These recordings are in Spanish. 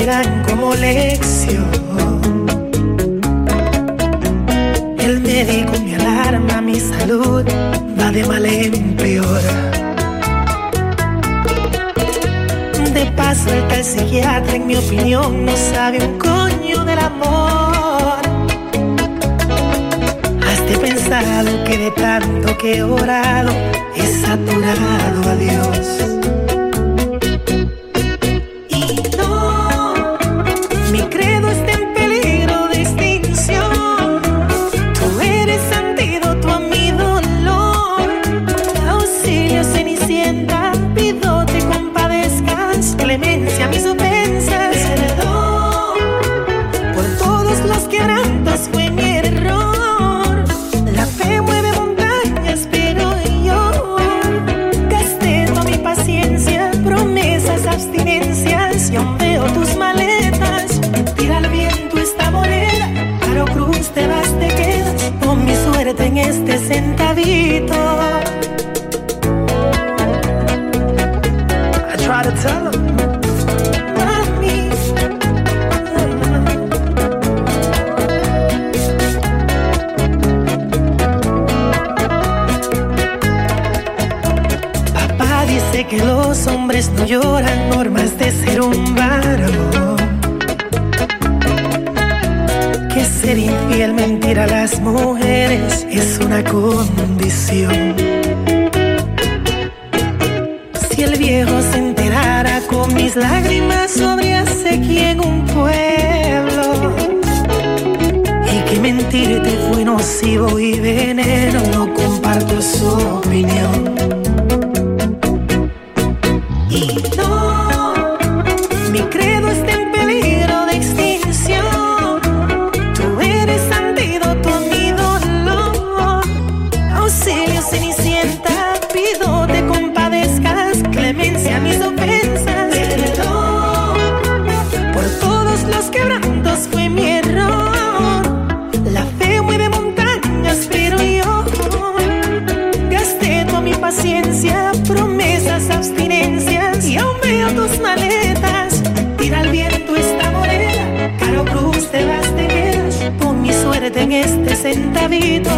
servirán como lección. El médico me alarma, mi salud va de mal en peor. De paso el tal psiquiatra, en mi opinión, no sabe un coño del amor. ¿Has de pensado que de tanto que he orado he saturado a Dios? Clemencia, mis ofensas, perdón por todos los quebrantos, fue mi error. La fe mueve montañas, pero yo gasté toda mi paciencia, promesas, abstinencias, y aún veo tus maletas. Tira al viento esta moneda, Caro Cruz, te vas, te quedas con mi suerte en este centavito. I try to tell them. Que los hombres no lloran, normas de ser un varón. Que ser infiel, mentir a las mujeres es una condición. Si el viejo se enterara, con mis lágrimas habría sequía en un pueblo. Y que mentirte fue nocivo y veneno, no comparto su opinión. Mis ofensas, perdón por todos los quebrantos, fue mi error. La fe mueve montañas, pero yo gasté toda mi paciencia, promesas, abstinencias, y aún veo tus maletas. Tira al viento esta moneda, Caro Cruz, te vas, te quedas con mi suerte en este centavito.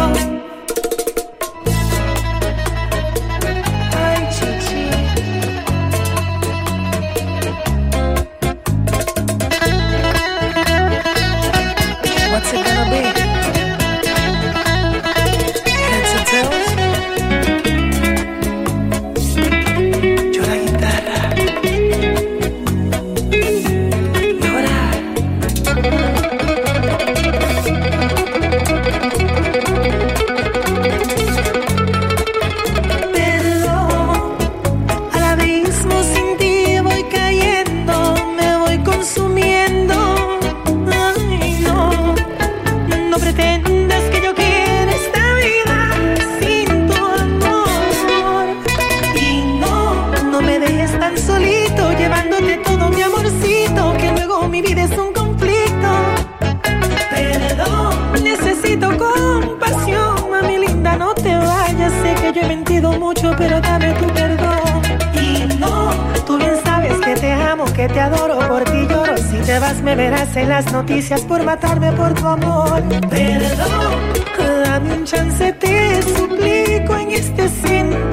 Pero dame tu perdón. Y no, tú bien sabes que te amo, que te adoro, por ti lloro. Si te vas me verás en las noticias por matarme por tu amor. Perdón, dame un chance, te suplico en este centro.